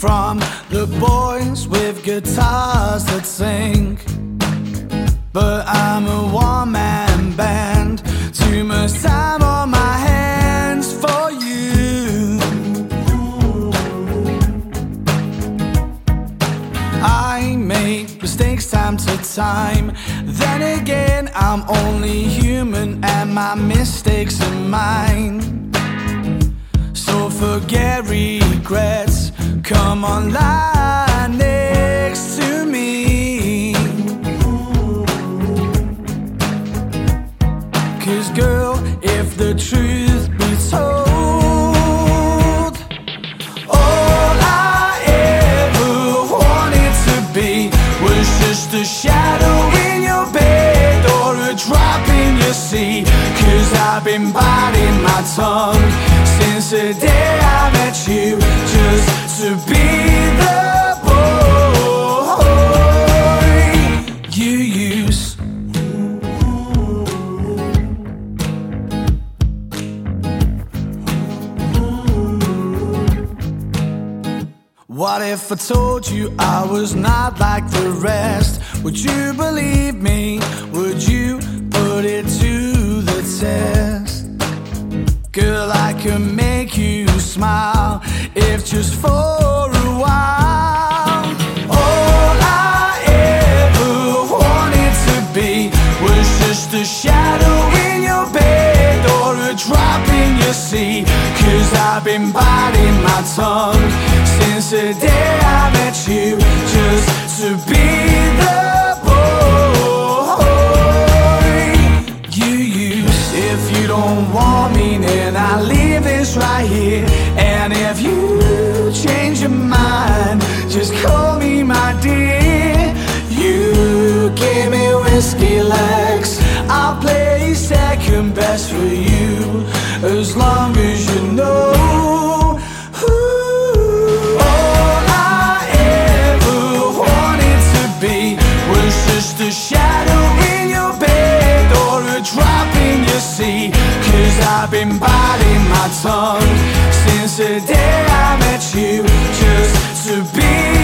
from the boys with guitars that sing. But I'm a one-man band, too much time on my hands for you. I make mistakes time to time. Then again, I'm only human and my mistakes are mine. So forget regrets, come on, lie next to me. 'Cause girl, if the truth be told, all I ever wanted to be was just a shadow in your bed or a drop in your sea. 'Cause I've been biting my tongue since the day I met you, just to be the boy you use. What if I told you I was not like the rest? Would you believe me? Would you put it to the test? Girl, I can make you smile, if just for a while. All I ever wanted to be was just a shadow in your bed or a drop in your sea. 'Cause I've been biting my tongue since the day I met you, just to be the boy you use. If you don't want me, then I'll leave this right here. And if you change your mind, just call me my dear. You give me whiskey legs, I'll play second best for you, as long as you know. All I ever wanted to be was just a shadow in your bed or a drop in your sea. 'Cause I've been biting my tongue since the day I met you, just to be